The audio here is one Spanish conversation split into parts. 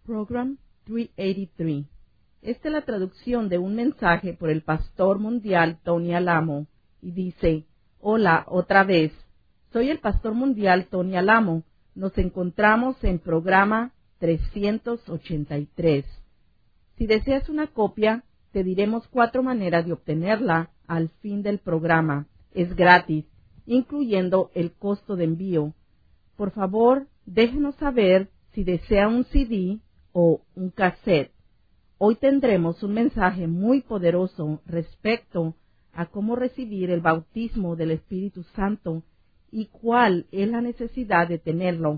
Program 383. Esta es la traducción de un mensaje por el pastor mundial Tony Alamo y dice: Hola, otra vez. Soy el pastor mundial Tony Alamo. Nos encontramos en programa 383. Si deseas una copia, te diremos 4 maneras de obtenerla al fin del programa. Es gratis, incluyendo el costo de envío. Por favor, déjenos saber si desea un CD o un cassette. Hoy tendremos un mensaje muy poderoso respecto a cómo recibir el bautismo del Espíritu Santo y cuál es la necesidad de tenerlo.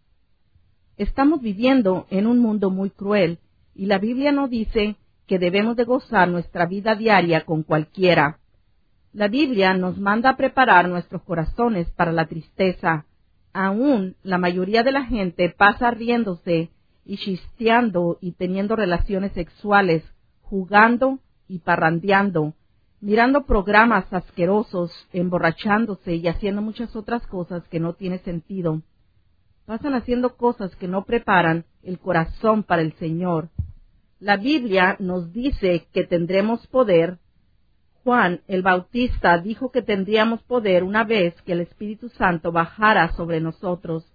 Estamos viviendo en un mundo muy cruel y la Biblia nos dice que debemos de gozar nuestra vida diaria con cualquiera. La Biblia nos manda a preparar nuestros corazones para la tristeza. Aún la mayoría de la gente pasa riéndose y chisteando y teniendo relaciones sexuales, jugando y parrandeando, mirando programas asquerosos, emborrachándose y haciendo muchas otras cosas que no tienen sentido. Pasan haciendo cosas que no preparan el corazón para el Señor. La Biblia nos dice que tendremos poder. Juan el Bautista dijo que tendríamos poder una vez que el Espíritu Santo bajara sobre nosotros.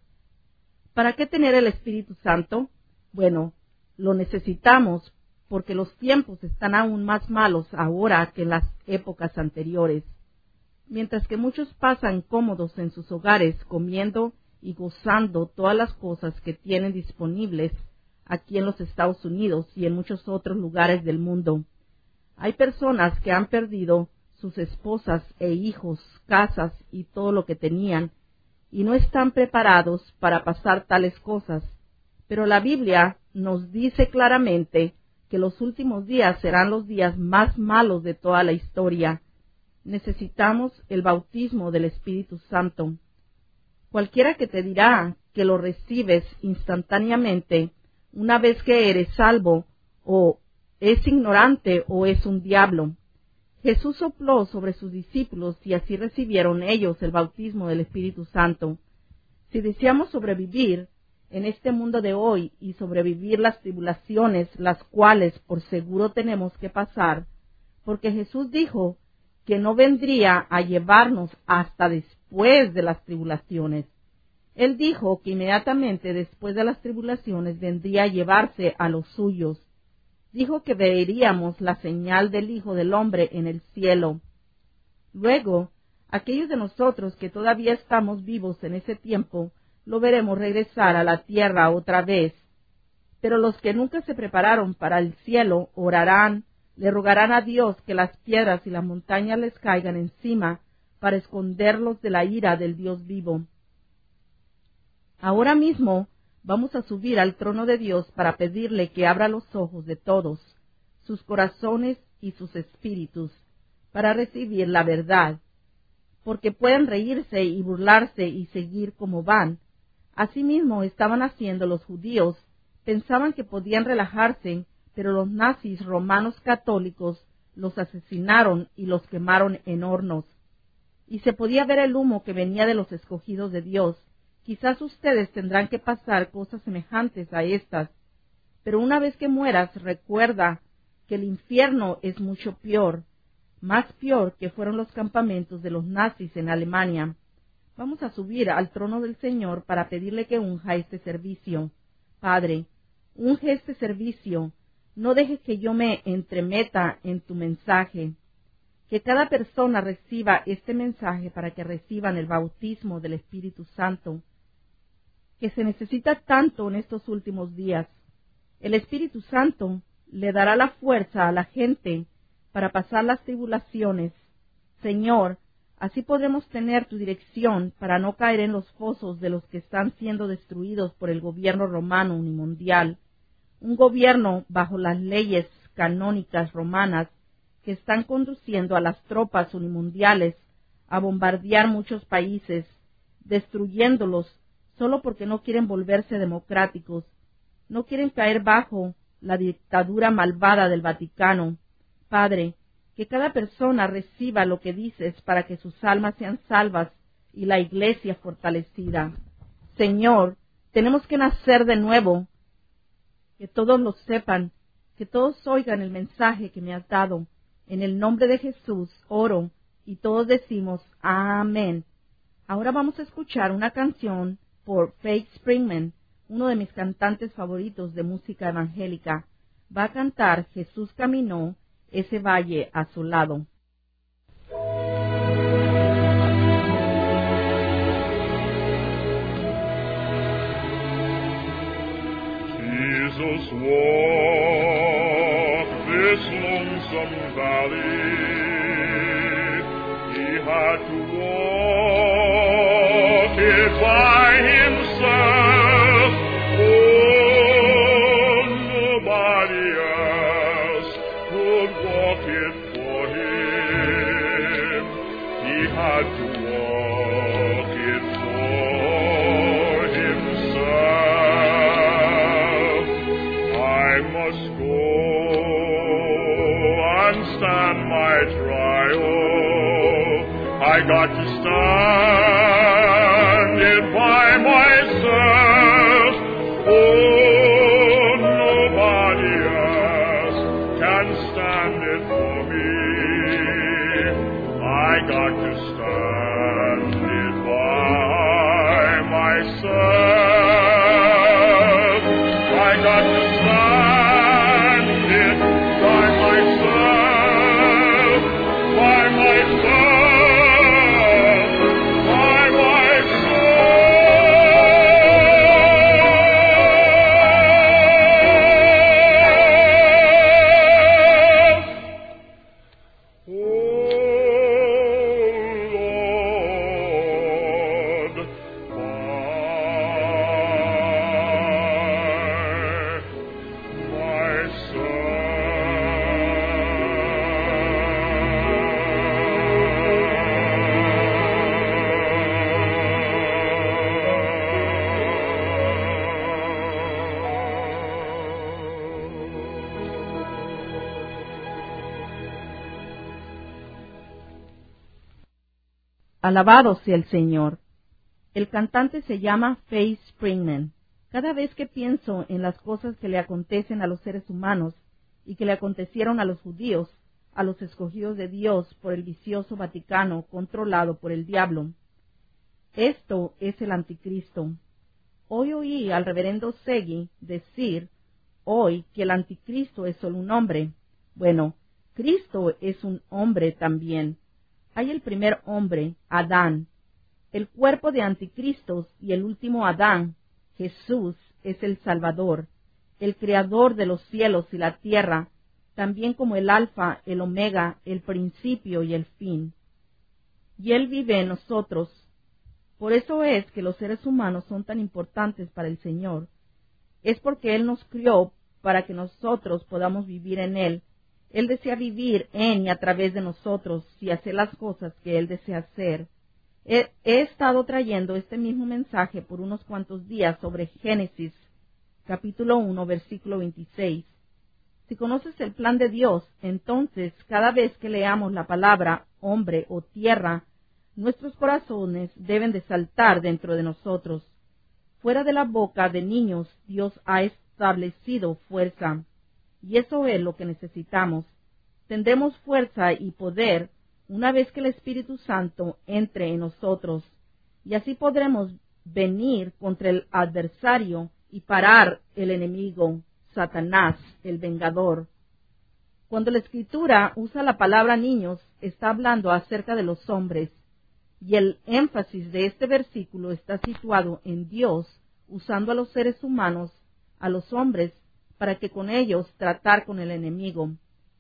¿Para qué tener el Espíritu Santo? Bueno, lo necesitamos porque los tiempos están aún más malos ahora que en las épocas anteriores. Mientras que muchos pasan cómodos en sus hogares comiendo y gozando todas las cosas que tienen disponibles aquí en los Estados Unidos y en muchos otros lugares del mundo. Hay personas que han perdido sus esposas e hijos, casas y todo lo que tenían, y no están preparados para pasar tales cosas. Pero la Biblia nos dice claramente que los últimos días serán los días más malos de toda la historia. Necesitamos el bautismo del Espíritu Santo. Cualquiera que te dirá que lo recibes instantáneamente una vez que eres salvo, o es ignorante o es un diablo. Jesús sopló sobre sus discípulos y así recibieron ellos el bautismo del Espíritu Santo. Si deseamos sobrevivir en este mundo de hoy y sobrevivir las tribulaciones, las cuales por seguro tenemos que pasar, porque Jesús dijo que no vendría a llevarnos hasta después de las tribulaciones. Él dijo que inmediatamente después de las tribulaciones vendría a llevarse a los suyos. Dijo que veríamos la señal del Hijo del Hombre en el cielo. Luego, aquellos de nosotros que todavía estamos vivos en ese tiempo, lo veremos regresar a la tierra otra vez. Pero los que nunca se prepararon para el cielo orarán, le rogarán a Dios que las piedras y las montañas les caigan encima para esconderlos de la ira del Dios vivo. Ahora mismo vamos a subir al trono de Dios para pedirle que abra los ojos de todos, sus corazones y sus espíritus, para recibir la verdad, porque pueden reírse y burlarse y seguir como van. Asimismo estaban haciendo los judíos, pensaban que podían relajarse, pero los nazis romanos católicos los asesinaron y los quemaron en hornos. Y se podía ver el humo que venía de los escogidos de Dios. Quizás ustedes tendrán que pasar cosas semejantes a estas, pero una vez que mueras, recuerda que el infierno es mucho peor, más peor que fueron los campamentos de los nazis en Alemania. Vamos a subir al trono del Señor para pedirle que unja este servicio. Padre, unge este servicio, no dejes que yo me entremeta en tu mensaje. Que cada persona reciba este mensaje para que reciban el bautismo del Espíritu Santo, que se necesita tanto en estos últimos días. El Espíritu Santo le dará la fuerza a la gente para pasar las tribulaciones. Señor, así podremos tener tu dirección para no caer en los fosos de los que están siendo destruidos por el gobierno romano unimundial, un gobierno bajo las leyes canónicas romanas que están conduciendo a las tropas unimundiales a bombardear muchos países, destruyéndolos solo porque no quieren volverse democráticos, no quieren caer bajo la dictadura malvada del Vaticano. Padre, que cada persona reciba lo que dices para que sus almas sean salvas y la iglesia fortalecida. Señor, tenemos que nacer de nuevo que todos lo sepan, que todos oigan el mensaje que me has dado. En el nombre de Jesús oro, y todos decimos amén. Ahora vamos a escuchar una canción por Faith Springman, uno de mis cantantes favoritos de música evangélica. Va a cantar Jesús caminó ese valle asolado. Jesus walked this lonesome valley. He had to walk it by himself. Oh, nobody else could walk it for him. He had to walk it for himself. I must go and stand my trial. I got to stand it by myself. Oh, nobody else can stand it for me. I got to stand it by myself. I got to stand it by myself, by myself. Alabado sea el Señor. El cantante se llama Faith Springman. Cada vez que pienso en las cosas que le acontecen a los seres humanos y que le acontecieron a los judíos, a los escogidos de Dios por el vicioso Vaticano controlado por el diablo. Esto es el anticristo. Hoy oí al reverendo Segui decir hoy que el anticristo es solo un hombre. Bueno, Cristo es un hombre también. Hay el primer hombre, Adán, el cuerpo de anticristos y el último Adán, Jesús, es el Salvador, el Creador de los cielos y la tierra, también como el Alfa, el Omega, el principio y el fin. Y Él vive en nosotros. Por eso es que los seres humanos son tan importantes para el Señor. Es porque Él nos crió para que nosotros podamos vivir en Él. Él desea vivir en y a través de nosotros y hacer las cosas que Él desea hacer. He estado trayendo este mismo mensaje por unos cuantos días sobre Génesis, capítulo 1, versículo 26. Si conoces el plan de Dios, entonces cada vez que leamos la palabra hombre o tierra, nuestros corazones deben de saltar dentro de nosotros. Fuera de la boca de niños, Dios ha establecido fuerza. Y eso es lo que necesitamos. Tendremos fuerza y poder una vez que el Espíritu Santo entre en nosotros, y así podremos venir contra el adversario y parar el enemigo, Satanás, el vengador. Cuando la Escritura usa la palabra niños, está hablando acerca de los hombres, y el énfasis de este versículo está situado en Dios, usando a los seres humanos, a los hombres, para que con ellos tratar con el enemigo.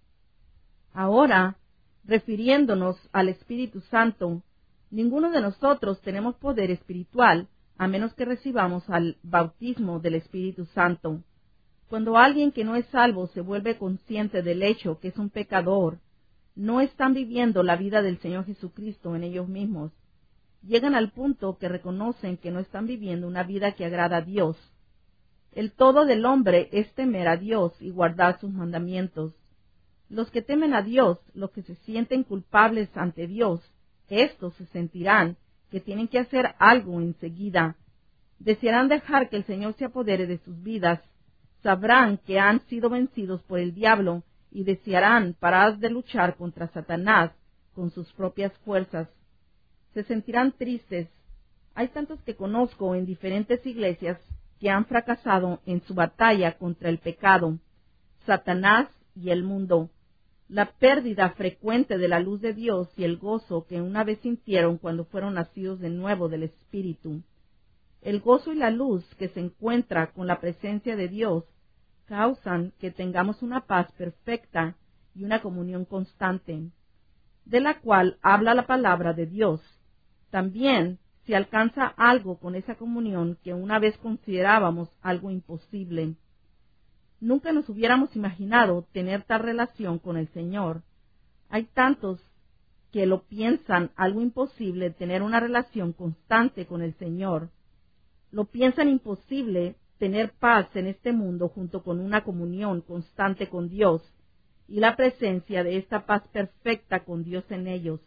Ahora, refiriéndonos al Espíritu Santo, ninguno de nosotros tenemos poder espiritual a menos que recibamos al bautismo del Espíritu Santo. Cuando alguien que no es salvo se vuelve consciente del hecho que es un pecador, no están viviendo la vida del Señor Jesucristo en ellos mismos. Llegan al punto que reconocen que no están viviendo una vida que agrada a Dios. El todo del hombre es temer a Dios y guardar sus mandamientos. Los que temen a Dios, los que se sienten culpables ante Dios, estos se sentirán que tienen que hacer algo enseguida. Desearán dejar que el Señor se apodere de sus vidas. sabrán que han sido vencidos por el diablo y desearán parar de luchar contra Satanás con sus propias fuerzas. Se sentirán tristes. Hay tantos que conozco en diferentes iglesias que han fracasado en su batalla contra el pecado, Satanás y el mundo. La pérdida frecuente de la luz de Dios y el gozo que una vez sintieron cuando fueron nacidos de nuevo del Espíritu. El gozo y la luz que se encuentra con la presencia de Dios causan que tengamos una paz perfecta y una comunión constante, de la cual habla la palabra de Dios. También se alcanza algo con esa comunión que una vez considerábamos algo imposible. Nunca nos hubiéramos imaginado tener tal relación con el Señor. Hay tantos que lo piensan algo imposible tener una relación constante con el Señor. Lo piensan imposible tener paz en este mundo junto con una comunión constante con Dios y la presencia de esta paz perfecta con Dios en ellos.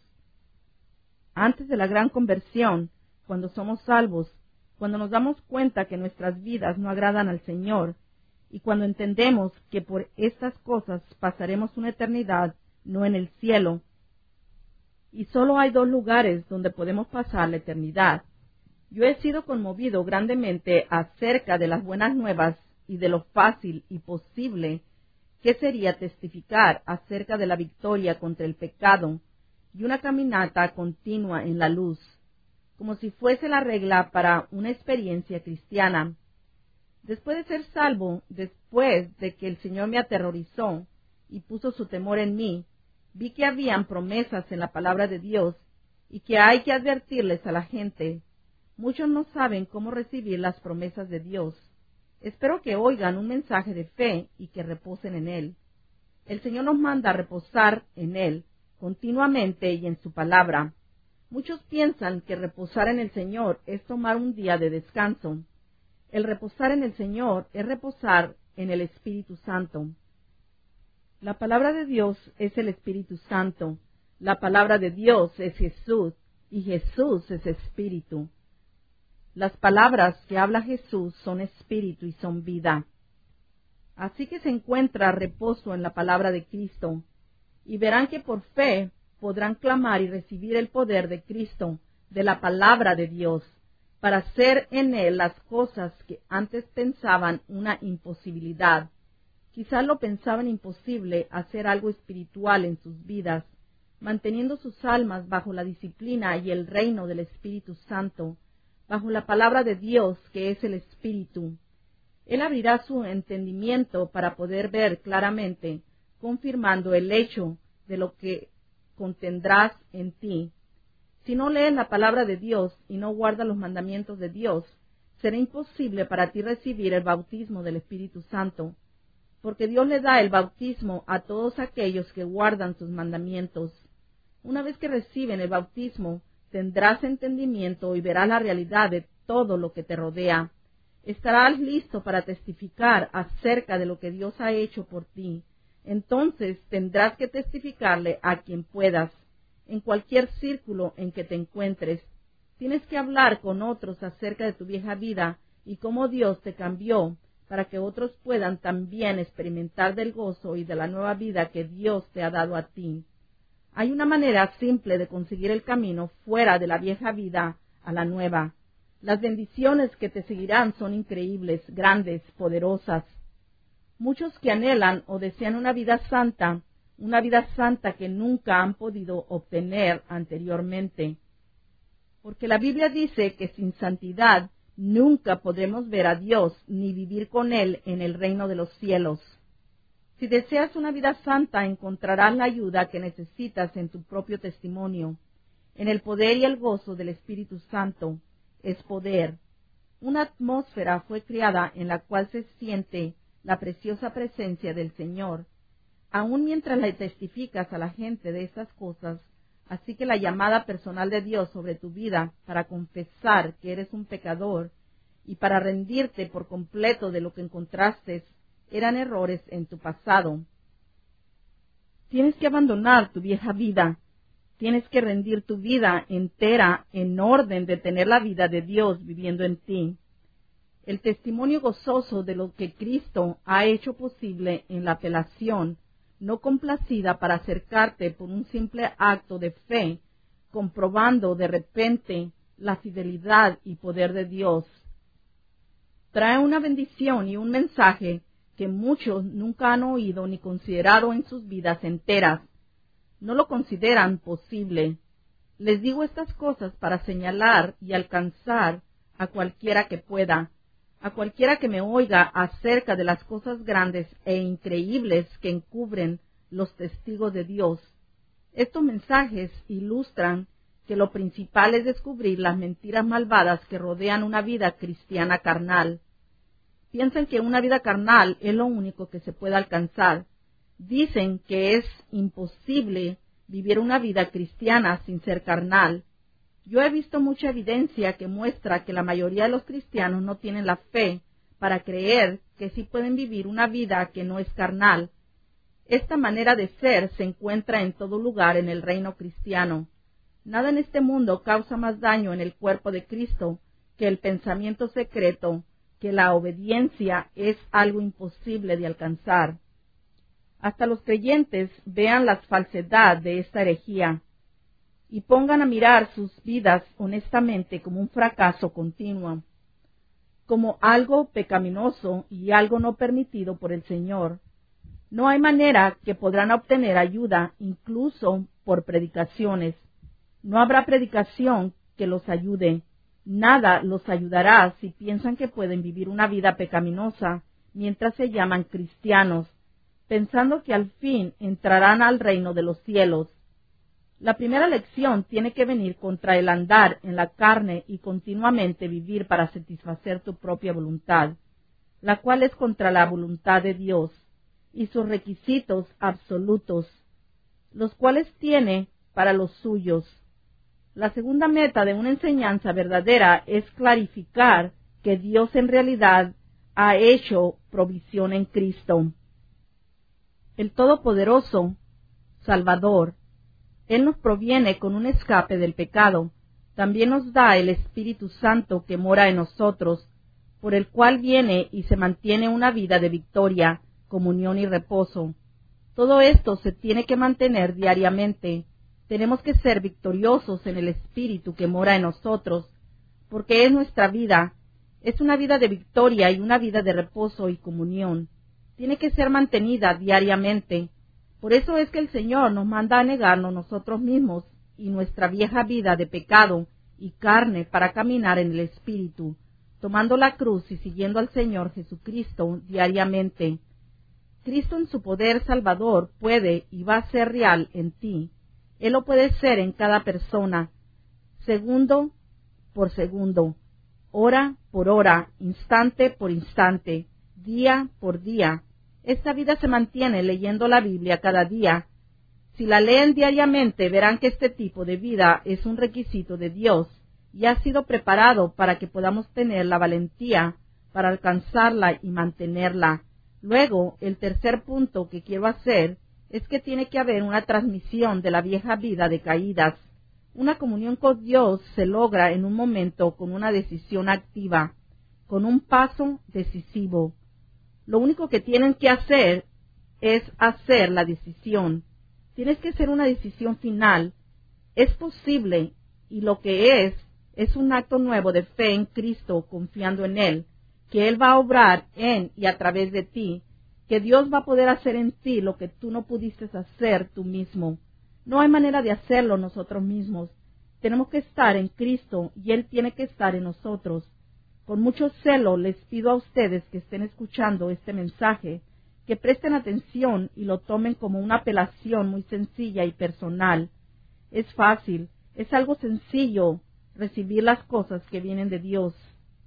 Antes de la gran conversión, cuando somos salvos, cuando nos damos cuenta que nuestras vidas no agradan al Señor, y cuando entendemos que por estas cosas pasaremos una eternidad no en el cielo, y solo hay dos lugares donde podemos pasar la eternidad. Yo he sido conmovido grandemente acerca de las buenas nuevas y de lo fácil y posible que sería testificar acerca de la victoria contra el pecado y una caminata continua en la luz, como si fuese la regla para una experiencia cristiana. Después de ser salvo, después de que el Señor me aterrorizó y puso su temor en mí, vi que habían promesas en la palabra de Dios y que hay que advertirles a la gente. Muchos no saben cómo recibir las promesas de Dios. Espero que oigan un mensaje de fe y que reposen en Él. El Señor nos manda a reposar en Él continuamente y en su palabra. Muchos piensan que reposar en el Señor es tomar un día de descanso. El reposar en el Señor es reposar en el Espíritu Santo. La palabra de Dios es el Espíritu Santo. La palabra de Dios es Jesús y Jesús es Espíritu. Las palabras que habla Jesús son espíritu y son vida. Así que se encuentra reposo en la palabra de Cristo, y verán que por fe podrán clamar y recibir el poder de Cristo, de la palabra de Dios, para hacer en Él las cosas que antes pensaban una imposibilidad. Quizás lo pensaban imposible hacer algo espiritual en sus vidas, manteniendo sus almas bajo la disciplina y el reino del Espíritu Santo, bajo la palabra de Dios que es el Espíritu. Él abrirá su entendimiento para poder ver claramente, confirmando el hecho de lo que contendrás en ti. Si no lees la palabra de Dios y no guardas los mandamientos de Dios, será imposible para ti recibir el bautismo del Espíritu Santo, porque Dios le da el bautismo a todos aquellos que guardan sus mandamientos. Una vez que reciben el bautismo, tendrás entendimiento y verás la realidad de todo lo que te rodea. Estarás listo para testificar acerca de lo que Dios ha hecho por ti. Entonces tendrás que testificarle a quien puedas, en cualquier círculo en que te encuentres. Tienes que hablar con otros acerca de tu vieja vida y cómo Dios te cambió, para que otros puedan también experimentar del gozo y de la nueva vida que Dios te ha dado a ti. Hay una manera simple de conseguir el camino fuera de la vieja vida a la nueva. Las bendiciones que te seguirán son increíbles, grandes, poderosas. Muchos que anhelan o desean una vida santa que nunca han podido obtener anteriormente. Porque la Biblia dice que sin santidad nunca podremos ver a Dios ni vivir con Él en el reino de los cielos. Si deseas una vida santa, encontrarás la ayuda que necesitas en tu propio testimonio, en el poder y el gozo del Espíritu Santo. Es poder. Una atmósfera fue creada en la cual se siente la preciosa presencia del Señor, aun mientras le testificas a la gente de estas cosas. Así que la llamada personal de Dios sobre tu vida para confesar que eres un pecador y para rendirte por completo de lo que encontraste eran errores en tu pasado. Tienes que abandonar tu vieja vida. Tienes que rendir tu vida entera en orden de tener la vida de Dios viviendo en ti. el testimonio gozoso de lo que Cristo ha hecho posible en la apelación no complacida para acercarte por un simple acto de fe, comprobando de repente la fidelidad y poder de Dios. Trae una bendición y un mensaje que muchos nunca han oído ni considerado en sus vidas enteras. No lo consideran posible. Les digo estas cosas para señalar y alcanzar a cualquiera que pueda, a cualquiera que me oiga acerca de las cosas grandes e increíbles que encubren los testigos de Dios. Estos mensajes ilustran que lo principal es descubrir las mentiras malvadas que rodean una vida cristiana carnal. Piensan que una vida carnal es lo único que se puede alcanzar. Dicen que es imposible vivir una vida cristiana sin ser carnal. Yo he visto mucha evidencia que muestra que la mayoría de los cristianos no tienen la fe para creer que sí pueden vivir una vida que no es carnal. Esta manera de ser se encuentra en todo lugar en el reino cristiano. Nada en este mundo causa más daño en el cuerpo de Cristo que el pensamiento secreto que la obediencia es algo imposible de alcanzar. Hasta los creyentes vean la falsedad de esta herejía y pongan a mirar sus vidas honestamente como un fracaso continuo, como algo pecaminoso y algo no permitido por el Señor. No hay manera que podrán obtener ayuda, incluso por predicaciones. No habrá predicación que los ayude. Nada los ayudará si piensan que pueden vivir una vida pecaminosa mientras se llaman cristianos, pensando que al fin entrarán al reino de los cielos. La primera lección tiene que venir contra el andar en la carne y continuamente vivir para satisfacer tu propia voluntad, la cual es contra la voluntad de Dios y sus requisitos absolutos, los cuales tiene para los suyos. La segunda meta de una enseñanza verdadera es clarificar que Dios en realidad ha hecho provisión en Cristo, el Todopoderoso Salvador. Él nos proviene con un escape del pecado. También nos da el Espíritu Santo que mora en nosotros, por el cual viene y se mantiene una vida de victoria, comunión y reposo. Todo esto se tiene que mantener diariamente. Tenemos que ser victoriosos en el Espíritu que mora en nosotros, porque es nuestra vida. Es una vida de victoria y una vida de reposo y comunión. Tiene que ser mantenida diariamente. Por eso es que el Señor nos manda a negarnos nosotros mismos y nuestra vieja vida de pecado y carne para caminar en el Espíritu, tomando la cruz y siguiendo al Señor Jesucristo diariamente. Cristo en su poder salvador puede y va a ser real en ti. Él lo puede ser en cada persona, segundo por segundo, hora por hora, instante por instante, día por día. Esta vida se mantiene leyendo la Biblia cada día. Si la leen diariamente, verán que este tipo de vida es un requisito de Dios y ha sido preparado para que podamos tener la valentía para alcanzarla y mantenerla. Luego, el tercer punto que quiero hacer es que tiene que haber una transmisión de la vieja vida de caídas. Una comunión con Dios se logra en un momento con una decisión activa, con un paso decisivo. Lo único que tienen que hacer es hacer la decisión. Tienes que hacer una decisión final. Es posible, y lo que es un acto nuevo de fe en Cristo, confiando en Él, que Él va a obrar en y a través de ti, que Dios va a poder hacer en ti lo que tú no pudiste hacer tú mismo. No hay manera de hacerlo nosotros mismos. Tenemos que estar en Cristo y Él tiene que estar en nosotros. Con mucho celo les pido a ustedes que estén escuchando este mensaje, que presten atención y lo tomen como una apelación muy sencilla y personal. Es fácil, es algo sencillo recibir las cosas que vienen de Dios.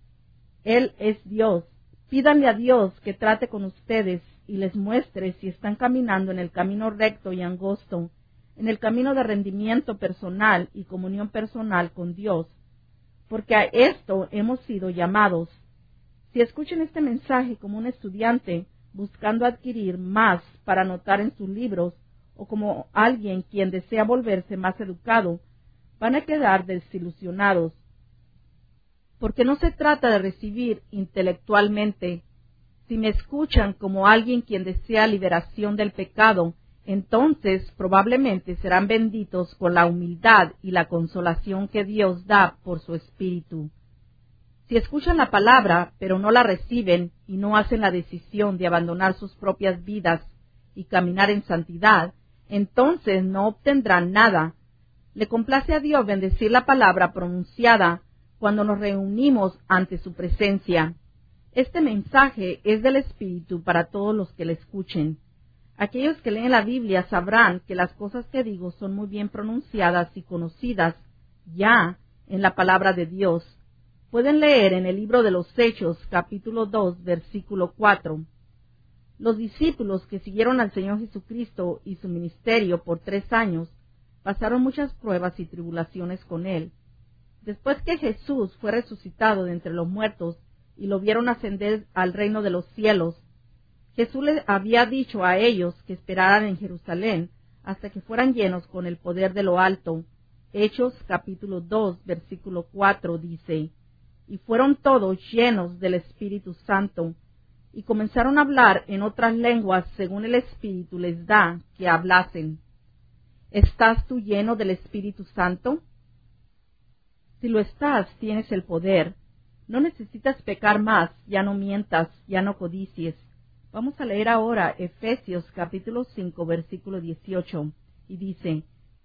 Él es Dios. Pídanle a Dios que trate con ustedes y les muestre si están caminando en el camino recto y angosto, en el camino de rendimiento personal y comunión personal con Dios, porque a esto hemos sido llamados. Si escuchan este mensaje como un estudiante buscando adquirir más para anotar en sus libros, o como alguien quien desea volverse más educado, van a quedar desilusionados. Porque no se trata de recibir intelectualmente. Si me escuchan como alguien quien desea liberación del pecado, entonces probablemente serán benditos con la humildad y la consolación que Dios da por su Espíritu. Si escuchan la palabra, pero no la reciben y no hacen la decisión de abandonar sus propias vidas y caminar en santidad, entonces no obtendrán nada. Le complace a Dios bendecir la palabra pronunciada cuando nos reunimos ante su presencia. Este mensaje es del Espíritu para todos los que le escuchen. Aquellos que leen la Biblia sabrán que las cosas que digo son muy bien pronunciadas y conocidas ya en la palabra de Dios. Pueden leer en el libro de los Hechos, capítulo 2, versículo 4. Los discípulos que siguieron al Señor Jesucristo y su ministerio por 3 años pasaron muchas pruebas y tribulaciones con Él. Después que Jesús fue resucitado de entre los muertos y lo vieron ascender al reino de los cielos, Jesús les había dicho a ellos que esperaran en Jerusalén hasta que fueran llenos con el poder de lo alto. Hechos capítulo 2, versículo 4 dice: Y fueron todos llenos del Espíritu Santo, y comenzaron a hablar en otras lenguas según el Espíritu les da que hablasen. ¿Estás tú lleno del Espíritu Santo? Si lo estás, tienes el poder. No necesitas pecar más, ya no mientas, ya no codicies. Vamos a leer ahora Efesios capítulo 5, versículo 18, y dice: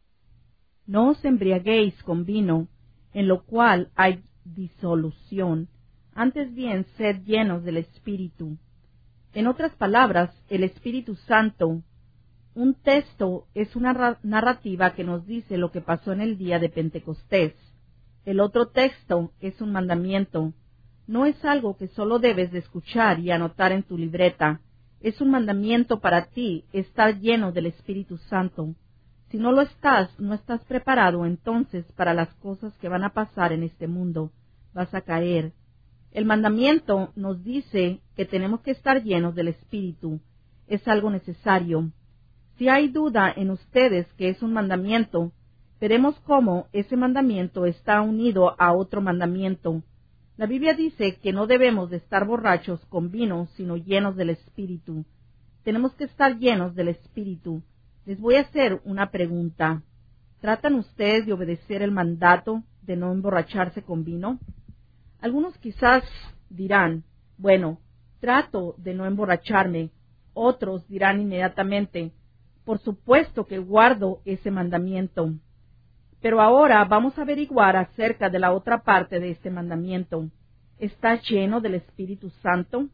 No os embriaguéis con vino, en lo cual hay disolución, antes bien sed llenos del Espíritu. En otras palabras, el Espíritu Santo. Un texto es una narrativa que nos dice lo que pasó en el día de Pentecostés. El otro texto es un mandamiento. No es algo que solo debes de escuchar y anotar en tu libreta. Es un mandamiento para ti, estar lleno del Espíritu Santo. Si no lo estás, no estás preparado entonces para las cosas que van a pasar en este mundo. Vas a caer. El mandamiento nos dice que tenemos que estar llenos del Espíritu. Es algo necesario. Si hay duda en ustedes que es un mandamiento, veremos cómo ese mandamiento está unido a otro mandamiento. La Biblia dice que no debemos de estar borrachos con vino, sino llenos del Espíritu. Tenemos que estar llenos del Espíritu. Les voy a hacer una pregunta. ¿Tratan ustedes de obedecer el mandato de no emborracharse con vino? Algunos quizás dirán: bueno, trato de no emborracharme. Otros dirán inmediatamente: por supuesto que guardo ese mandamiento. Pero ahora vamos a averiguar acerca de la otra parte de este mandamiento. ¿Estás lleno del Espíritu Santo?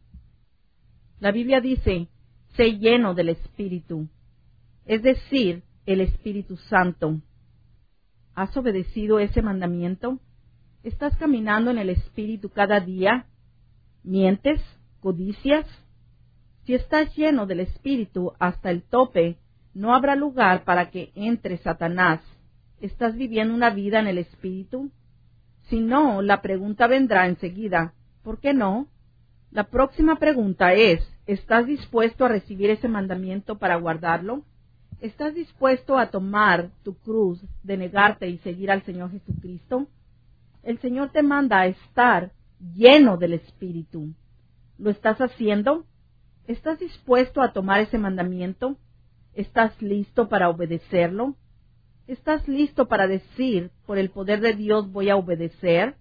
La Biblia dice: sé lleno del Espíritu, es decir, el Espíritu Santo. ¿Has obedecido ese mandamiento? ¿Estás caminando en el Espíritu cada día? ¿Mientes? ¿Codicias? Si estás lleno del Espíritu hasta el tope, no habrá lugar para que entre Satanás. ¿Estás viviendo una vida en el Espíritu? Si no, la pregunta vendrá enseguida: ¿por qué no? La próxima pregunta es: ¿estás dispuesto a recibir ese mandamiento para guardarlo? ¿Estás dispuesto a tomar tu cruz, de negarte y seguir al Señor Jesucristo? El Señor te manda a estar lleno del Espíritu. ¿Lo estás haciendo? ¿Estás dispuesto a tomar ese mandamiento? ¿Estás listo para obedecerlo? ¿Estás listo para decir: por el poder de Dios voy a obedecer?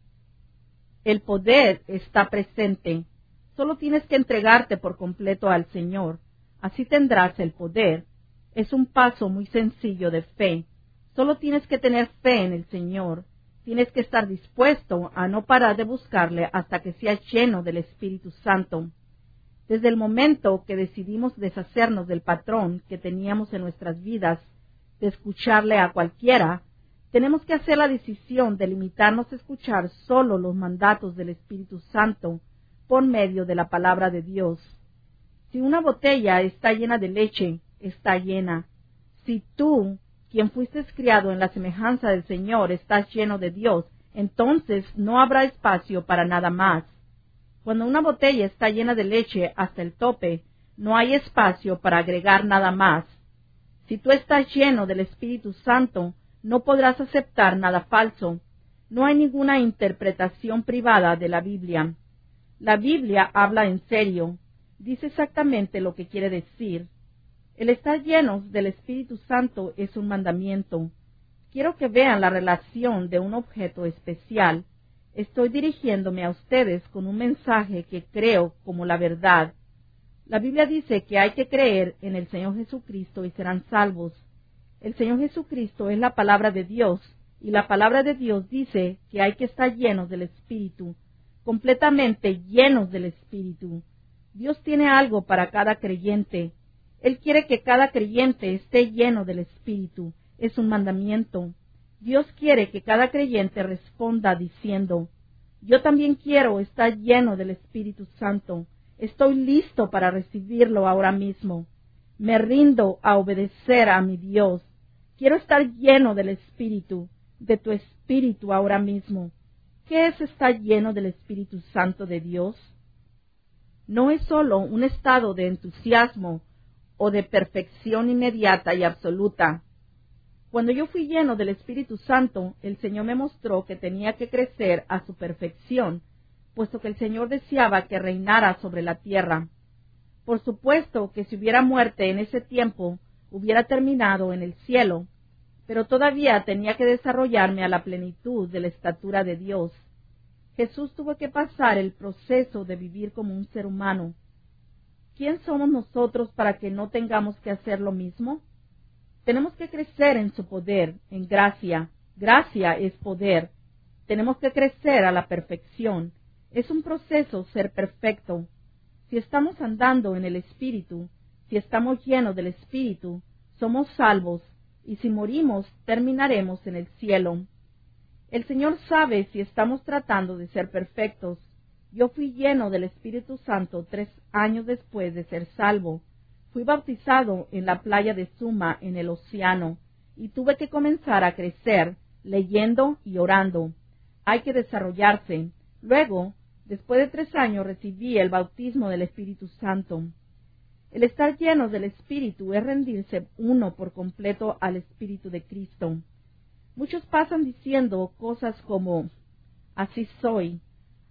El poder está presente. Solo tienes que entregarte por completo al Señor. Así tendrás el poder. Es un paso muy sencillo de fe. Solo tienes que tener fe en el Señor. Tienes que estar dispuesto a no parar de buscarle hasta que seas lleno del Espíritu Santo. Desde el momento que decidimos deshacernos del patrón que teníamos en nuestras vidas, de escucharle a cualquiera, tenemos que hacer la decisión de limitarnos a escuchar solo los mandatos del Espíritu Santo por medio de la palabra de Dios. Si una botella está llena de leche, está llena. Si tú, quien fuiste criado en la semejanza del Señor, estás lleno de Dios, entonces no habrá espacio para nada más. Cuando una botella está llena de leche hasta el tope, no hay espacio para agregar nada más. Si tú estás lleno del Espíritu Santo, no podrás aceptar nada falso. No hay ninguna interpretación privada de la Biblia. La Biblia habla en serio, dice exactamente lo que quiere decir. El estar llenos del Espíritu Santo es un mandamiento. Quiero que vean la relación de un objeto especial. Estoy dirigiéndome a ustedes con un mensaje que creo como la verdad. La Biblia dice que hay que creer en el Señor Jesucristo y serán salvos. El Señor Jesucristo es la palabra de Dios, y la palabra de Dios dice que hay que estar llenos del Espíritu, completamente llenos del Espíritu. Dios tiene algo para cada creyente. Él quiere que cada creyente esté lleno del Espíritu. Es un mandamiento. Dios quiere que cada creyente responda diciendo: yo también quiero estar lleno del Espíritu Santo. Estoy listo para recibirlo ahora mismo. Me rindo a obedecer a mi Dios. Quiero estar lleno del Espíritu, de tu Espíritu ahora mismo. ¿Qué es estar lleno del Espíritu Santo de Dios? No es solo un estado de entusiasmo o de perfección inmediata y absoluta. Cuando yo fui lleno del Espíritu Santo, el Señor me mostró que tenía que crecer a su perfección, puesto que el Señor deseaba que reinara sobre la tierra. Por supuesto que si hubiera muerte en ese tiempo, hubiera terminado en el cielo, pero todavía tenía que desarrollarme a la plenitud de la estatura de Dios. Jesús tuvo que pasar el proceso de vivir como un ser humano. ¿Quién somos nosotros para que no tengamos que hacer lo mismo? Tenemos que crecer en su poder, en gracia. Gracia es poder. Tenemos que crecer a la perfección. Es un proceso ser perfecto. Si estamos andando en el Espíritu, si estamos llenos del Espíritu, somos salvos, y si morimos, terminaremos en el cielo. El Señor sabe si estamos tratando de ser perfectos. Yo fui lleno del Espíritu Santo 3 años después de ser salvo. Fui bautizado en la playa de Suma, en el océano, y tuve que comenzar a crecer, leyendo y orando. Hay que desarrollarse. Luego, después de 3 años, recibí el bautismo del Espíritu Santo. El estar llenos del Espíritu es rendirse uno por completo al Espíritu de Cristo. Muchos pasan diciendo cosas como: así soy,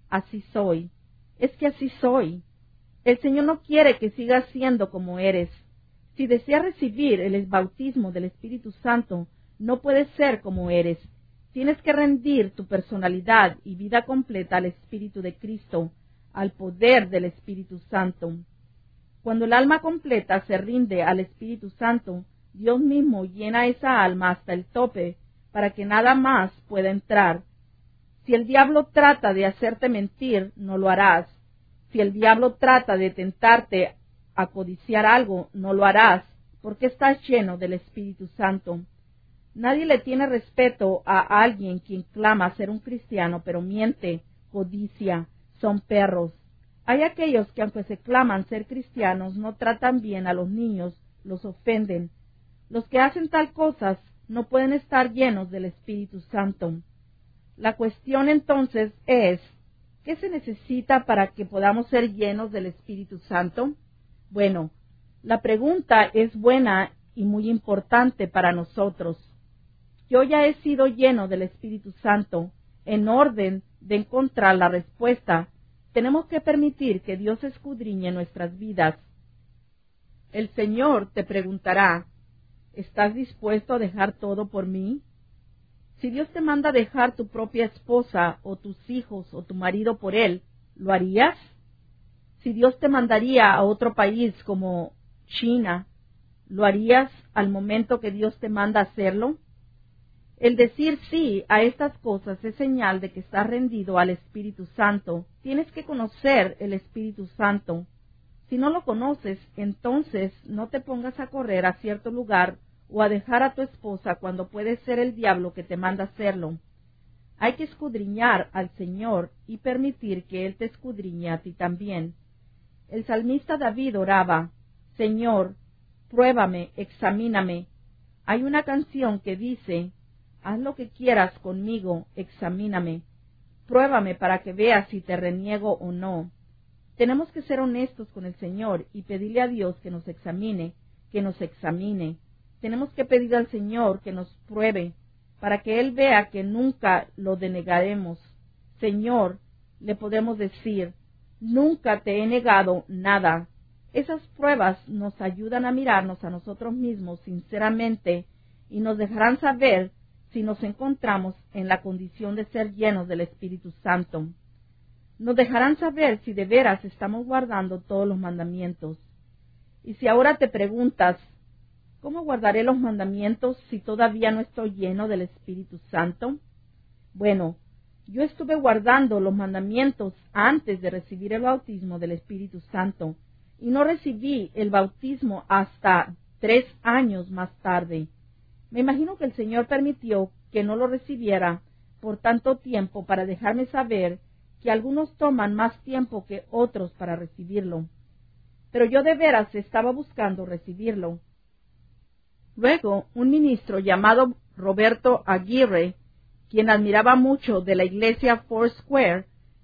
es que así soy. El Señor no quiere que sigas siendo como eres. Si deseas recibir el bautismo del Espíritu Santo, no puedes ser como eres. Tienes que rendir tu personalidad y vida completa al Espíritu de Cristo, al poder del Espíritu Santo. Cuando el alma completa se rinde al Espíritu Santo, Dios mismo llena esa alma hasta el tope para que nada más pueda entrar. Si el diablo trata de hacerte mentir, no lo harás. Si el diablo trata de tentarte a codiciar algo, no lo harás, porque estás lleno del Espíritu Santo. Nadie le tiene respeto a alguien quien clama ser un cristiano, pero miente, codicia, son perros. Hay aquellos que, aunque se claman ser cristianos, no tratan bien a los niños, los ofenden. Los que hacen tal cosas no pueden estar llenos del Espíritu Santo. La cuestión entonces es: ¿qué se necesita para que podamos ser llenos del Espíritu Santo? Bueno, la pregunta es buena y muy importante para nosotros. Yo ya he sido lleno del Espíritu Santo. En orden de encontrar la respuesta, tenemos que permitir que Dios escudriñe nuestras vidas. El Señor te preguntará: ¿estás dispuesto a dejar todo por mí? Si Dios te manda dejar tu propia esposa, o tus hijos, o tu marido por Él, ¿lo harías? Si Dios te mandaría a otro país como China, ¿lo harías al momento que Dios te manda hacerlo? El decir sí a estas cosas es señal de que estás rendido al Espíritu Santo. Tienes que conocer el Espíritu Santo. Si no lo conoces, entonces no te pongas a correr a cierto lugar o a dejar a tu esposa cuando puede ser el diablo que te manda hacerlo. Hay que escudriñar al Señor y permitir que Él te escudriñe a ti también. El salmista David oraba: Señor, pruébame, examíname. Hay una canción que dice: haz lo que quieras conmigo, examíname. Pruébame para que veas si te reniego o no. Tenemos que ser honestos con el Señor y pedirle a Dios que nos examine, que nos examine. Tenemos que pedir al Señor que nos pruebe. para que Él vea que nunca lo denegaremos. Señor, le podemos decir, nunca te he negado nada. Esas pruebas nos ayudan a mirarnos a nosotros mismos sinceramente y nos dejarán saber si nos encontramos en la condición de ser llenos del Espíritu Santo. Nos dejarán saber si de veras estamos guardando todos los mandamientos. Y si ahora te preguntas, ¿cómo guardaré los mandamientos si todavía no estoy lleno del Espíritu Santo? Bueno, yo estuve guardando los mandamientos antes de recibir el bautismo del Espíritu Santo, y no recibí el bautismo hasta 3 años más tarde. Me imagino que el Señor permitió que no lo recibiera por tanto tiempo para dejarme saber que algunos toman más tiempo que otros para recibirlo. Pero yo de veras estaba buscando recibirlo. Luego, un ministro llamado Roberto Aguirre, quien admiraba mucho de la iglesia Foursquare,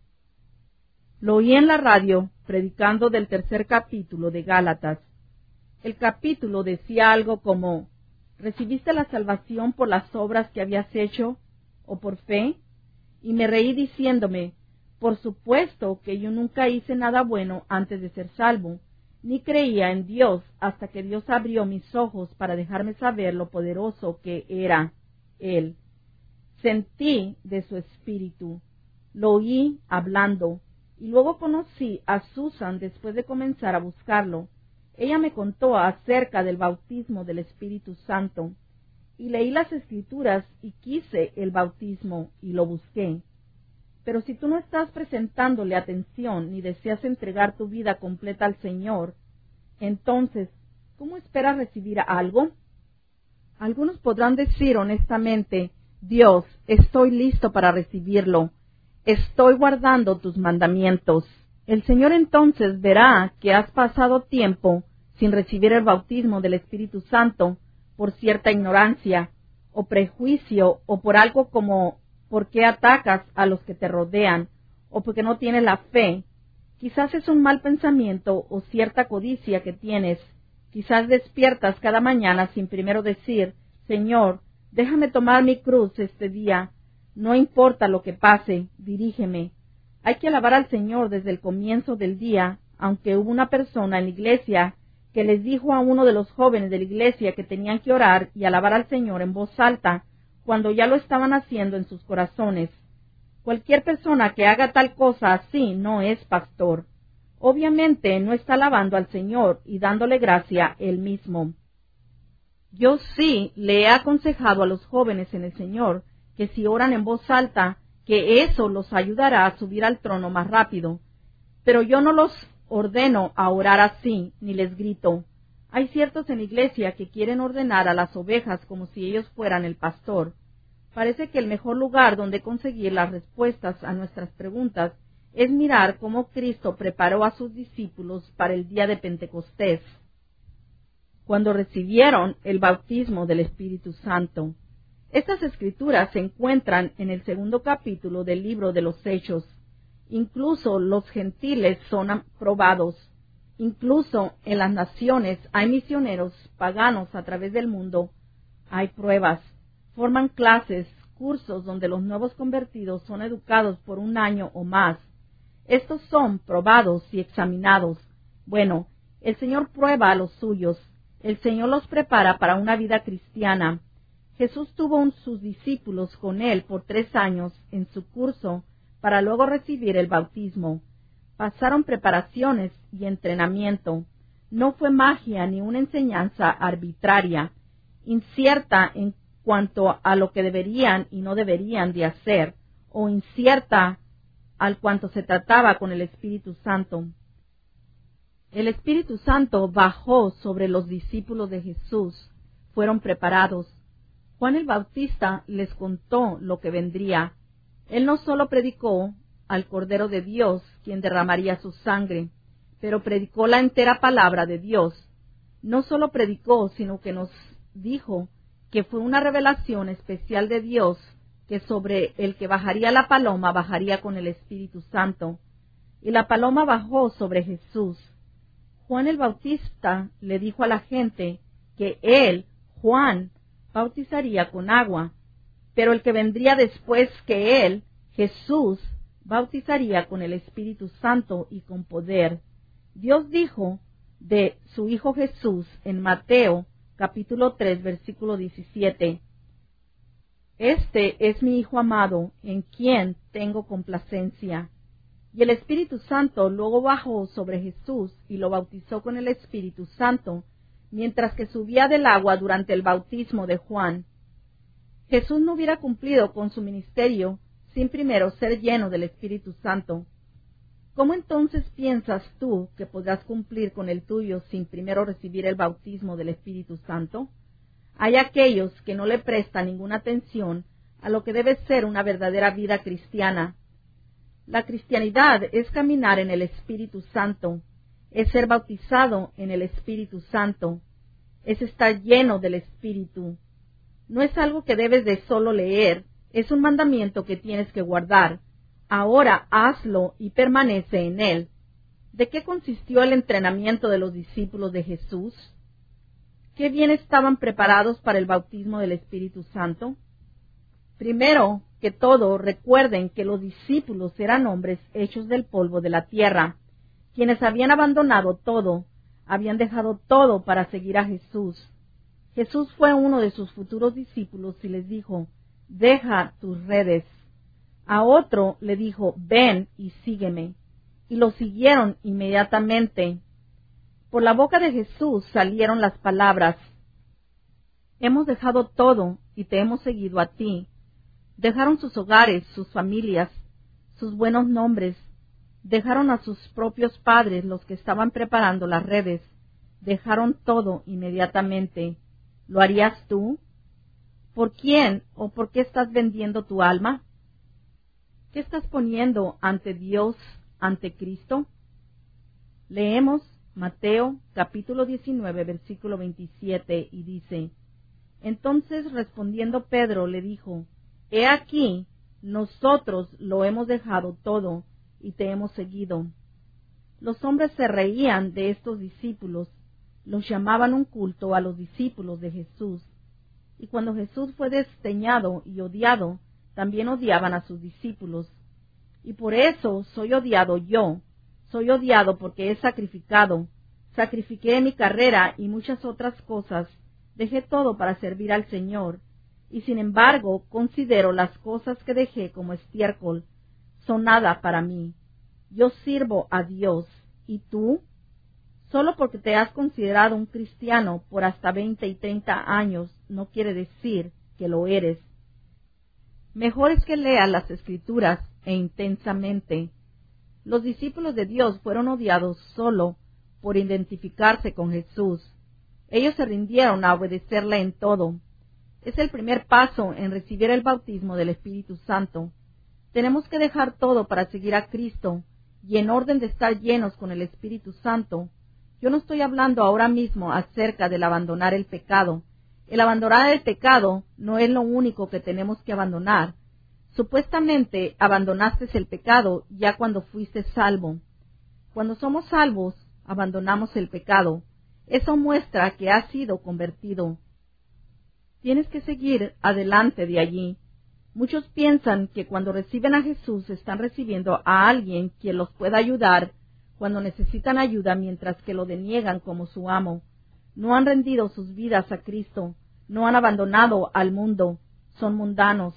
lo oí en la radio predicando del 3er capítulo de Gálatas. El capítulo decía algo como, ¿recibiste la salvación por las obras que habías hecho o por fe? Y me reí diciéndome, por supuesto que yo nunca hice nada bueno antes de ser salvo, ni creía en Dios hasta que Dios abrió mis ojos para dejarme saber lo poderoso que era Él. Sentí de su espíritu, lo oí hablando, y luego conocí a Susan después de comenzar a buscarlo. Ella me contó acerca del bautismo del Espíritu Santo, y leí las Escrituras y quise el bautismo y lo busqué. Pero si tú no estás presentándole atención ni deseas entregar tu vida completa al Señor, entonces, ¿cómo esperas recibir algo? Algunos podrán decir honestamente, Dios, estoy listo para recibirlo. Estoy guardando tus mandamientos. El Señor entonces verá que has pasado tiempo sin recibir el bautismo del Espíritu Santo por cierta ignorancia o prejuicio o por algo como ¿por qué atacas a los que te rodean? O porque no tienes la fe. Quizás es un mal pensamiento o cierta codicia que tienes. Quizás despiertas cada mañana sin primero decir, Señor, déjame tomar mi cruz este día. No importa lo que pase, dirígeme. Hay que alabar al Señor desde el comienzo del día, aunque hubo una persona en la iglesia que les dijo a uno de los jóvenes de la iglesia que tenían que orar y alabar al Señor en voz alta, cuando ya lo estaban haciendo en sus corazones. Cualquier persona que haga tal cosa así no es pastor. Obviamente no está alabando al Señor y dándole gracia él mismo. Yo sí le he aconsejado a los jóvenes en el Señor que si oran en voz alta, que eso los ayudará a subir al trono más rápido. Pero yo no los ordeno a orar así, ni les grito. Hay ciertos en la iglesia que quieren ordenar a las ovejas como si ellos fueran el pastor. Parece que el mejor lugar donde conseguir las respuestas a nuestras preguntas es mirar cómo Cristo preparó a sus discípulos para el día de Pentecostés, cuando recibieron el bautismo del Espíritu Santo. Estas escrituras se encuentran en el 2º capítulo del libro de los Hechos. Incluso los gentiles son aprobados. Incluso en las naciones hay misioneros paganos a través del mundo. Hay pruebas. Forman clases, cursos donde los nuevos convertidos son educados por 1 año o más. Estos son probados y examinados. Bueno, el Señor prueba a los suyos. El Señor los prepara para una vida cristiana. Jesús tuvo sus discípulos con Él por 3 años en su curso para luego recibir el bautismo. Pasaron preparaciones y entrenamiento. No fue magia ni una enseñanza arbitraria, incierta en cuanto a lo que deberían y no deberían de hacer, o incierta al cuanto se trataba con el Espíritu Santo. El Espíritu Santo bajó sobre los discípulos de Jesús. Fueron preparados. Juan el Bautista les contó lo que vendría. Él no solo predicó al Cordero de Dios, quien derramaría su sangre, pero predicó la entera palabra de Dios. No solo predicó, sino que nos dijo que fue una revelación especial de Dios, que sobre el que bajaría la paloma bajaría con el Espíritu Santo. Y la paloma bajó sobre Jesús. Juan el Bautista le dijo a la gente que él, Juan, bautizaría con agua, Pero el que vendría después que él, Jesús, bautizaría con el Espíritu Santo y con poder. Dios dijo de su Hijo Jesús en Mateo capítulo 3 versículo 17: Este es mi Hijo amado, en quien tengo complacencia. Y el Espíritu Santo luego bajó sobre Jesús y lo bautizó con el Espíritu Santo, mientras que subía del agua durante el bautismo de Juan. Jesús no hubiera cumplido con su ministerio sin primero ser lleno del Espíritu Santo. ¿Cómo entonces piensas tú que podrás cumplir con el tuyo sin primero recibir el bautismo del Espíritu Santo? Hay aquellos que no le prestan ninguna atención a lo que debe ser una verdadera vida cristiana. La cristianidad es caminar en el Espíritu Santo, es ser bautizado en el Espíritu Santo, es estar lleno del Espíritu. No es algo que debes de solo leer, es un mandamiento que tienes que guardar. Ahora hazlo y permanece en él. ¿De qué consistió el entrenamiento de los discípulos de Jesús? ¿Qué bien estaban preparados para el bautismo del Espíritu Santo? Primero que todo, recuerden que los discípulos eran hombres hechos del polvo de la tierra, quienes habían abandonado todo, habían dejado todo para seguir a Jesús. Jesús fue uno de sus futuros discípulos y les dijo: deja tus redes. A otro le dijo: ven y sígueme. Y lo siguieron inmediatamente. Por la boca de Jesús salieron las palabras: hemos dejado todo y te hemos seguido a ti. Dejaron sus hogares, sus familias, sus buenos nombres. Dejaron a sus propios padres, los que estaban preparando las redes. Dejaron todo inmediatamente. ¿Lo harías tú? ¿Por quién o por qué estás vendiendo tu alma? ¿Qué estás poniendo ante Dios, ante Cristo? Leemos Mateo capítulo 19 versículo 27 y dice: entonces respondiendo Pedro le dijo: he aquí, nosotros lo hemos dejado todo y te hemos seguido. Los hombres se reían de estos discípulos, los llamaban un culto a los discípulos de Jesús. Y cuando Jesús fue desdeñado y odiado, también odiaban a sus discípulos. Y por eso soy odiado yo, soy odiado porque he sacrificado, sacrifiqué mi carrera y muchas otras cosas, dejé todo para servir al Señor, y sin embargo considero las cosas que dejé como estiércol, son nada para mí. Yo sirvo a Dios, ¿y tú? Solo porque te has considerado un cristiano por hasta 20 y 30 años, no quiere decir que lo eres. Mejor es que leas las Escrituras e intensamente. Los discípulos de Dios fueron odiados solo por identificarse con Jesús. Ellos se rindieron a obedecerle en todo. Es el primer paso en recibir el bautismo del Espíritu Santo. Tenemos que dejar todo para seguir a Cristo, y en orden de estar llenos con el Espíritu Santo. Yo no estoy hablando ahora mismo acerca del abandonar el pecado. El abandonar el pecado no es lo único que tenemos que abandonar. Supuestamente abandonaste el pecado ya cuando fuiste salvo. Cuando somos salvos, abandonamos el pecado. Eso muestra que has sido convertido. Tienes que seguir adelante de allí. Muchos piensan que cuando reciben a Jesús están recibiendo a alguien quien los pueda ayudar cuando necesitan ayuda, mientras que lo deniegan como su amo. No han rendido sus vidas a Cristo, no han abandonado al mundo, son mundanos.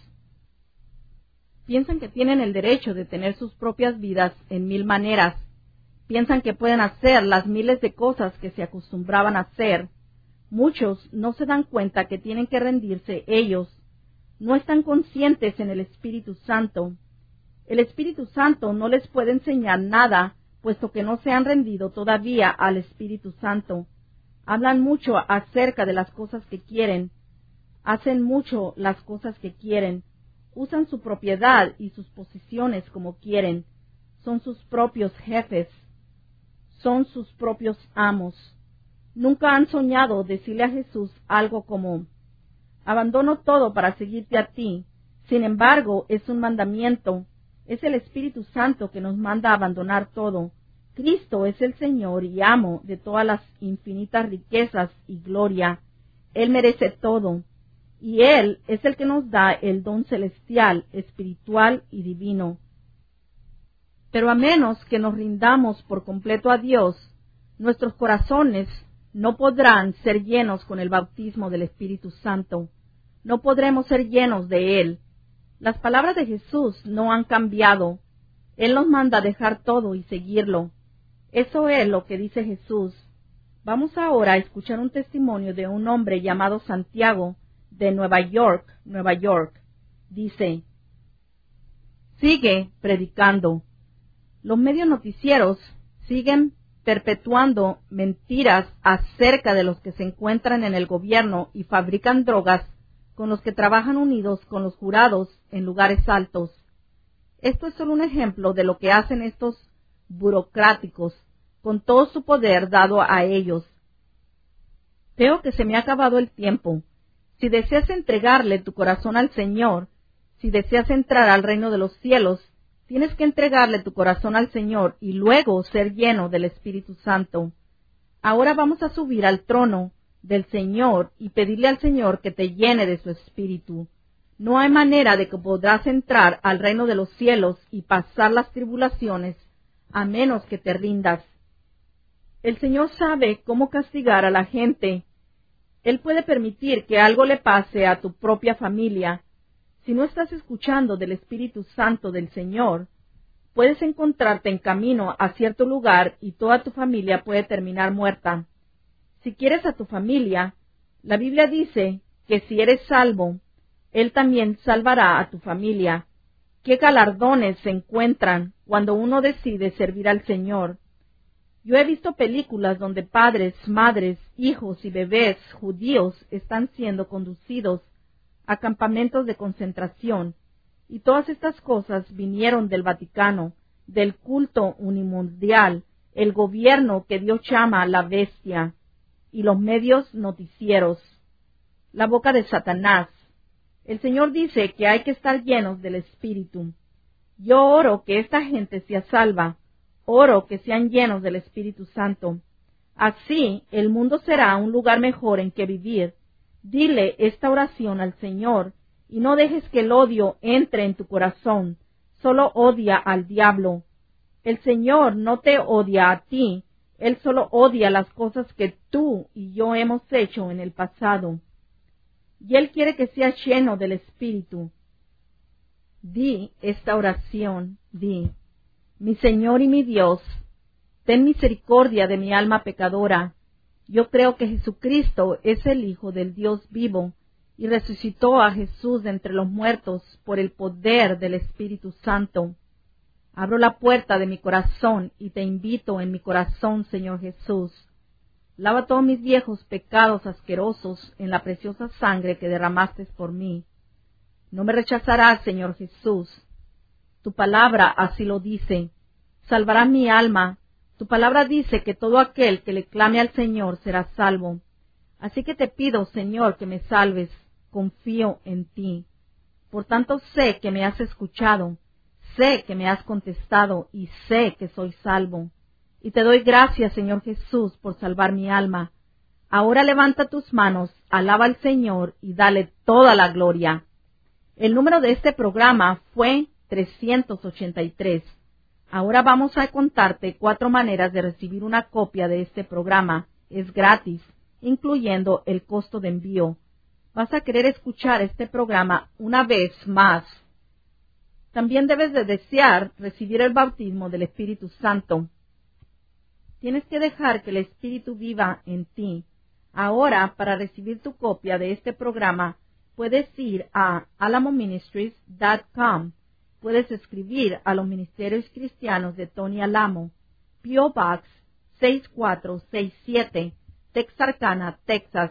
Piensan que tienen el derecho de tener sus propias vidas en 1000 maneras. Piensan que pueden hacer las miles de cosas que se acostumbraban a hacer. Muchos no se dan cuenta que tienen que rendirse ellos. No están conscientes en el Espíritu Santo. El Espíritu Santo no les puede enseñar nada, puesto que no se han rendido todavía al Espíritu Santo. Hablan mucho acerca de las cosas que quieren. Hacen mucho las cosas que quieren. Usan su propiedad y sus posiciones como quieren. Son sus propios jefes. Son sus propios amos. Nunca han soñado decirle a Jesús algo como: abandono todo para seguirte a ti. Sin embargo, es un mandamiento. Es el Espíritu Santo que nos manda a abandonar todo. Cristo es el Señor y amo de todas las infinitas riquezas y gloria. Él merece todo. y Él es el que nos da el don celestial, espiritual y divino. Pero a menos que nos rindamos por completo a Dios, nuestros corazones no podrán ser llenos con el bautismo del Espíritu Santo. No podremos ser llenos de Él. Las palabras de Jesús no han cambiado. Él nos manda a dejar todo y seguirlo. Eso es lo que dice Jesús. Vamos ahora a escuchar un testimonio de un hombre llamado Santiago, de Nueva York, Nueva York. Dice: sigue predicando. Los medios noticieros siguen perpetuando mentiras acerca de los que se encuentran en el gobierno y fabrican drogas con los que trabajan unidos con los jurados en lugares altos. Esto es solo un ejemplo de lo que hacen estos burocráticos con todo su poder dado a ellos. Veo que se me ha acabado el tiempo. Si deseas entregarle tu corazón al Señor, si deseas entrar al reino de los cielos, tienes que entregarle tu corazón al Señor y luego ser lleno del Espíritu Santo. Ahora vamos a subir al trono del Señor y pedirle al Señor que te llene de su Espíritu. No hay manera de que podrás entrar al reino de los cielos y pasar las tribulaciones a menos que te rindas. El Señor sabe cómo castigar a la gente. Él puede permitir que algo le pase a tu propia familia. Si no estás escuchando del Espíritu Santo del Señor, puedes encontrarte en camino a cierto lugar y toda tu familia puede terminar muerta. Si quieres a tu familia, la Biblia dice que si eres salvo, Él también salvará a tu familia. ¿Qué galardones se encuentran cuando uno decide servir al Señor? Yo he visto películas donde padres, madres, hijos y bebés judíos están siendo conducidos a campamentos de concentración, y todas estas cosas vinieron del Vaticano, del culto unimundial, el gobierno que Dios llama la bestia, y los medios noticieros, la boca de Satanás. El Señor dice que hay que estar llenos del Espíritu. Yo oro que esta gente sea salva, oro que sean llenos del Espíritu Santo. Así el mundo será un lugar mejor en que vivir. Dile esta oración al Señor y no dejes que el odio entre en tu corazón. Solo odia al diablo. El Señor no te odia a ti. Él solo odia las cosas que tú y yo hemos hecho en el pasado. Y Él quiere que seas lleno del Espíritu. Di esta oración, di: mi Señor y mi Dios, ten misericordia de mi alma pecadora. Yo creo que Jesucristo es el Hijo del Dios vivo y resucitó a Jesús de entre los muertos por el poder del Espíritu Santo. Abro la puerta de mi corazón y te invito en mi corazón, Señor Jesús. Lava todos mis viejos pecados asquerosos en la preciosa sangre que derramaste por mí. No me rechazarás, Señor Jesús. Tu palabra así lo dice. Salvará mi alma. Tu palabra dice que todo aquel que le clame al Señor será salvo. Así que te pido, Señor, que me salves. Confío en ti. Por tanto, sé que me has escuchado, sé que me has contestado y sé que soy salvo. Y te doy gracias, Señor Jesús, por salvar mi alma. Ahora levanta tus manos, alaba al Señor y dale toda la gloria. El número de este programa fue 383. Ahora vamos a contarte 4 maneras de recibir una copia de este programa. Es gratis, incluyendo el costo de envío. Vas a querer escuchar este programa una vez más. También debes de desear recibir el bautismo del Espíritu Santo. Tienes que dejar que el Espíritu viva en ti. Ahora, para recibir tu copia de este programa, puedes ir a alamoministries.com. Puedes escribir a los Ministerios Cristianos de Tony Alamo, P.O. Box 6467, Texarkana, Texas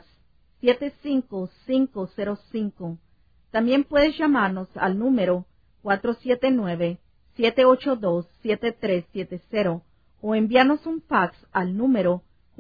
75505. También puedes llamarnos al número 479-782-7370 o enviarnos un fax al número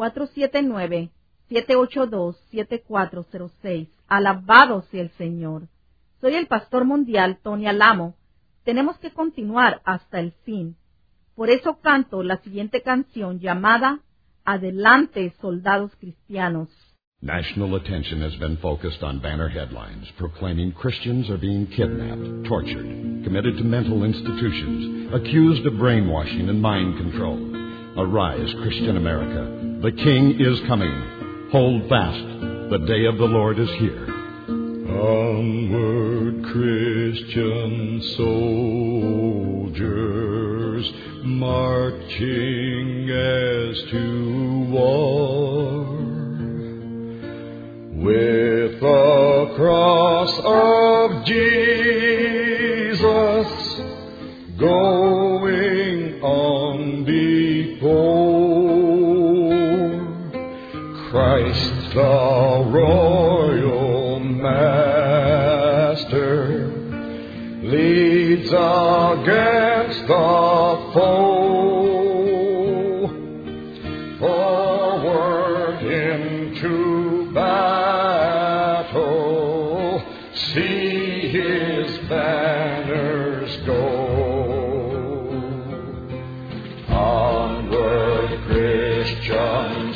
479-782-7406. Alabado sea el Señor. Soy el pastor mundial Tony Alamo. Tenemos que continuar hasta el fin. Por eso canto la siguiente canción llamada Adelante, soldados cristianos. National attention has been focused on banner headlines proclaiming Christians are being kidnapped, tortured, committed to mental institutions, accused of brainwashing and mind control. Arise, Christian America. The King is coming. Hold fast. The day of the Lord is here. Onward, Christian soldiers, marching as to war, with the cross of Jesus going on before. Christ the royal master leads against the foe, forward into battle, see his banners go. Onward, Christian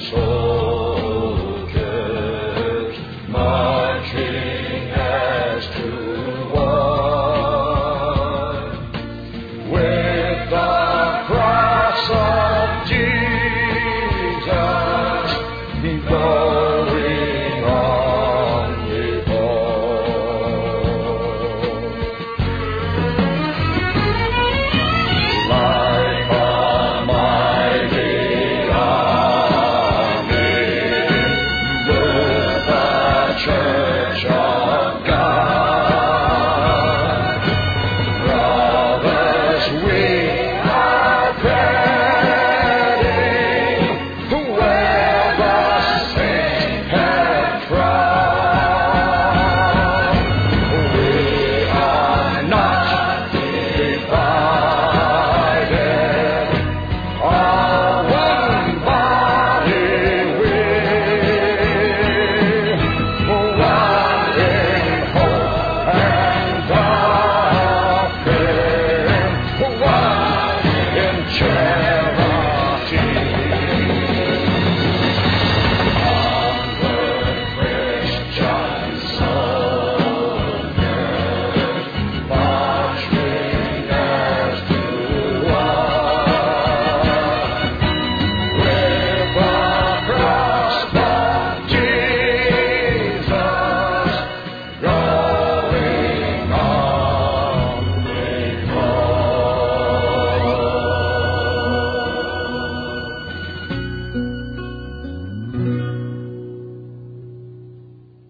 soldiers, marching as to war, with the cross of Jesus going